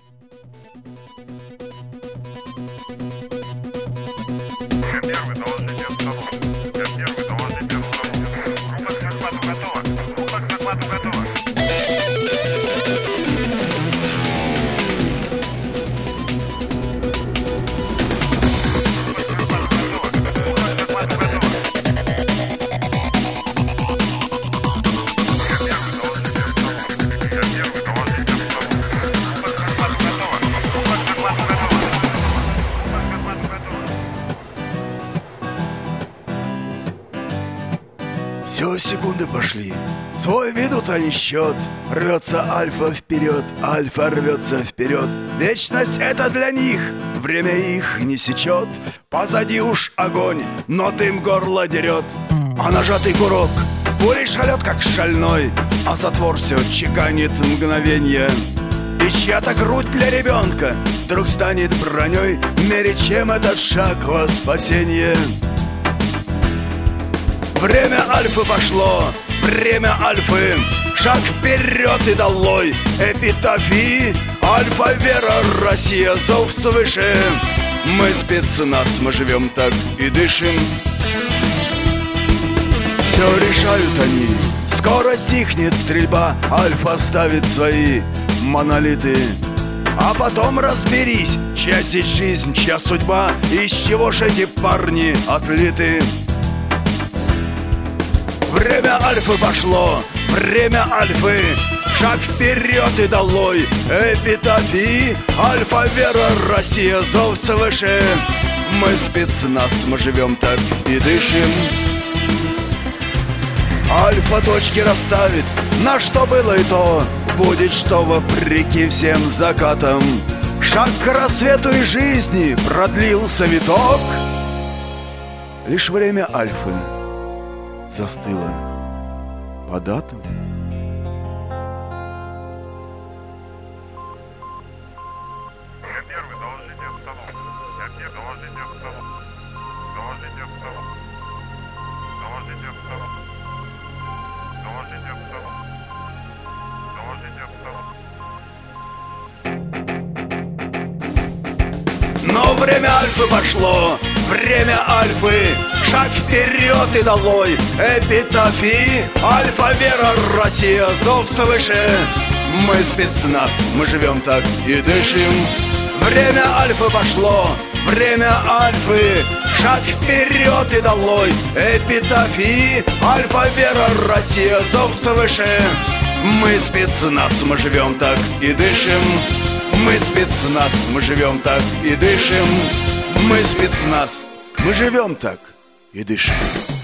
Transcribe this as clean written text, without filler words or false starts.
Я первый, доложите обстановку. Я первый, доложите обстановку. Группа к захвату готова. Группа к захвату готова. Все, секунды пошли. Свой ведут они счет. Рвется Альфа вперед, Альфа рвется вперед. Вечность это для них, время их не сечет. Позади уж огонь, но дым горло дерет. А нажатый курок пулей шалет как шальной, а затвор все чеканит мгновенье. И чья-то грудь для ребенка вдруг станет броней, мере чем этот шаг во спасение. Время Альфы пошло, время Альфы. Шаг вперед и долой. Эпитафии, Альфа, вера, Россия, зов свыше. Мы спецназ, мы живем так и дышим. Все решают они. Скоро стихнет стрельба. Альфа ставит свои монолиты. А потом разберись, чья здесь жизнь, чья судьба, из чего ж эти парни отлиты. Время Альфы пошло, время Альфы. Шаг вперед и долой. Эпитафии, Альфа, вера, Россия, зов свыше. Мы спецназ, мы живем так и дышим. Альфа точки расставит, на что было и то. Будет что вопреки всем закатам. Шаг к рассвету и жизни продлился виток. Лишь время Альфы застыла по датам. Я первый, доложите обстановку. Я первый, доложите обстановку. Доложите обстановку. Доложите обстановку. Доложите обстановку. Доложите обстановку. Но время Альфы пошло, время Альфы. Шаг вперед и долой. Эпитафии, Альфа, вера, Россия, зов свыше. Мы спецназ, мы живем так и дышим. Время Альфы пошло, время Альфы. Шаг вперед и долой. Эпитафии, Альфа, вера, Россия, зов свыше. Мы спецназ, мы живем так и дышим. Мы спецназ, мы живем так и дышим. Мы спецназ, мы живем так и дышим.